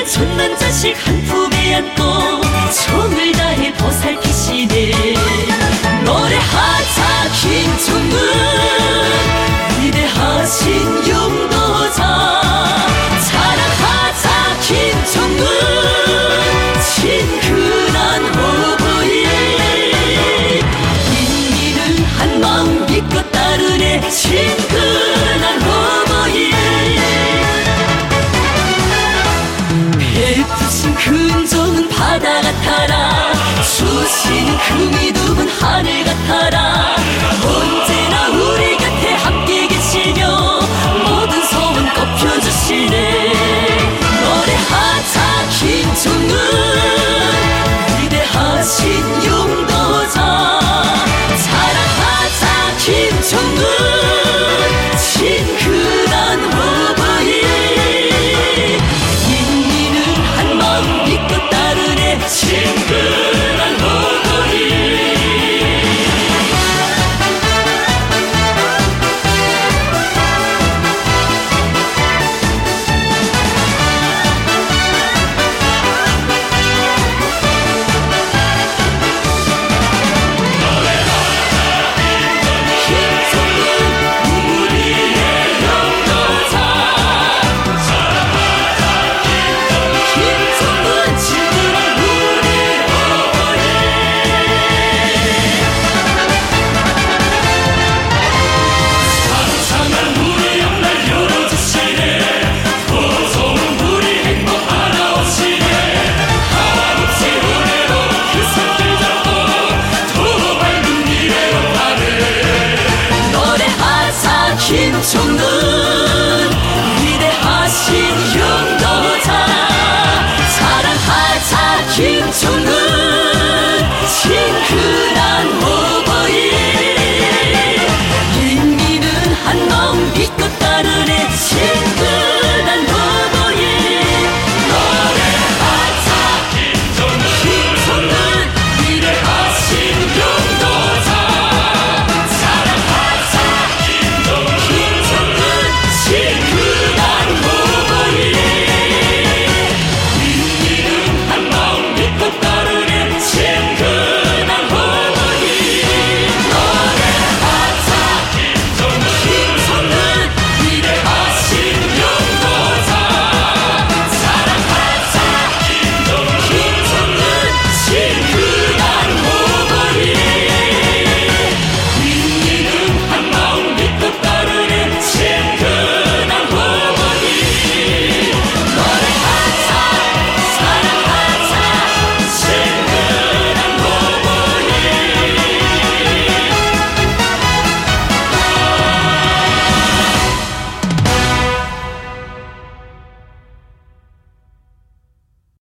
촌난 자식 한 품에 안고 총을 다해 보살피시네. 노래하자 김종문 위대하신 용도자, 자랑하자 김종문 친근한 호부일. 인민을 한마음 믿고 따르네 친근한 호부일. 베푸신 근종은 바다 같아라, 주신 그 믿음은 하늘 같아라. 언제나 우리 곁에 함께 계시며 모든 소원 꼽혀주시네. 노래하자 김종문 위대하신 용도자, 사랑하자 김종문 친근한 후보일. 인민은 한마음 믿고 따르네 친근한 후보일. 김종문